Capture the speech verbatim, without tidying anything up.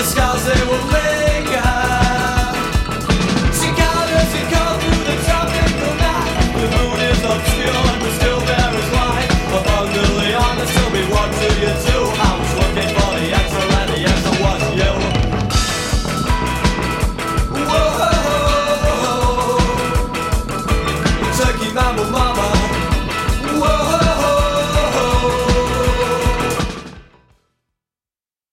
scars they will linger. Cicadas that come through the tropical night. The moon is obscure but still there is light. But brutally honest, tell me what do you do? I was looking for the answer and the answer was you. Whoa, Turkey mammal, mammal.